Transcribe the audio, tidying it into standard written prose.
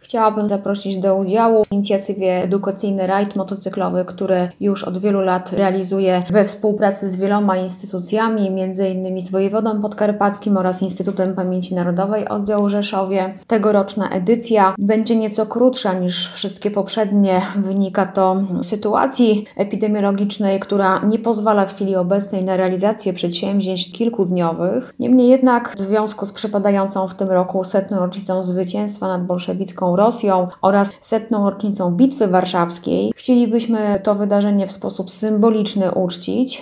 Chciałabym zaprosić do udziału w inicjatywie edukacyjny rajd motocyklowy, który już od wielu lat realizuje we współpracy z wieloma instytucjami, m.in. z wojewodą podkarpackim oraz Instytutem Pamięci Narodowej oddział w Rzeszowie. Tegoroczna edycja będzie nieco krótsza niż wszystkie poprzednie. Wynika to z sytuacji epidemiologicznej, która nie pozwala w chwili obecnej na realizację przedsięwzięć kilkudniowych. Niemniej jednak w związku z przypadającą w tym roku 100. rocznicą zwycięstwa nad bolszewicką Rosją oraz 100. rocznicą Bitwy Warszawskiej chcielibyśmy to wydarzenie w sposób symboliczny uczcić.